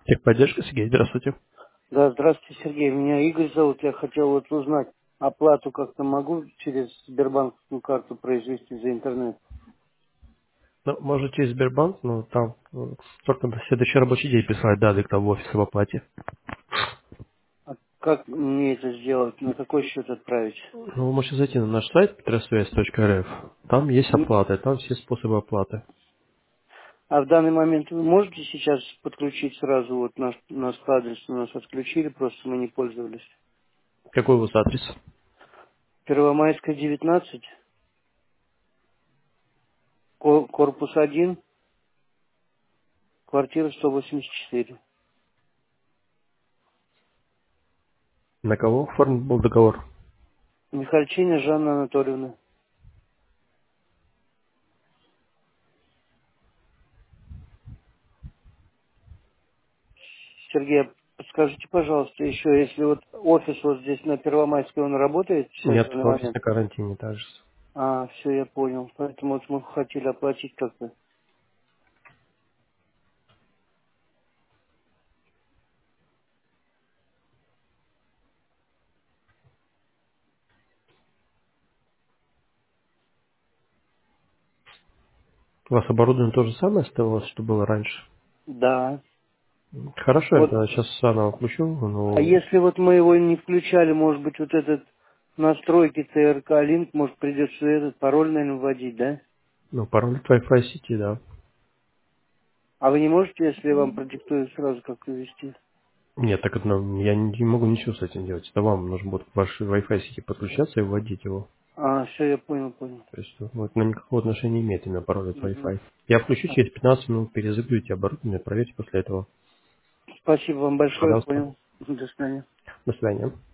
Техподдержка, Сергей, здравствуйте. Да, здравствуйте, Сергей. Меня Игорь зовут. Я хотел вот узнать, оплату как-то могу через Сбербанковскую карту произвести за интернет? Ну, может, через Сбербанк, но там только на следующий рабочий день присылать данные к нам в офис об оплате. А как мне это сделать? На какой счет отправить? Ну, вы можете зайти на наш сайт petrosвязь.рф. Там есть оплата, там все способы оплаты. А в данный момент вы можете сейчас подключить сразу вот наш адрес? У нас отключили, просто мы не пользовались. Какой у вас адрес? Первомайская, 19, корпус 1, квартира 184. На кого оформлен был договор? Михальчиня Жанна Анатольевна. Сергей, а подскажите, пожалуйста, еще, если вот офис вот здесь на Первомайской, он работает сейчас в Нет, данный офис момент? на карантине также. А, все, я понял. Поэтому вот мы хотели оплатить как-то. У вас оборудование то же самое оставалось, что было раньше? Да. Хорошо, я Вот, тогда сейчас заново включу, а но если вот мы его не включали, может быть, вот этот настройки ТРК Линк, может, придется этот пароль, наверное, вводить, да? ну, пароль от Wi-Fi сети, да. А вы не можете, если я вам продиктую сразу, как ввести? Нет, так это я не могу ничего с этим делать. Это вам нужно будет к вашей Wi-Fi сети подключаться и вводить его. А, все, я понял, понял. То есть вот, на никакого отношения не имеет именно пароль от Мгм. Wi-Fi. Я включу через 15 минут, перезагрузите оборудование, проверьте после этого. Спасибо вам большое, Пожалуйста. понял. До свидания. До свидания.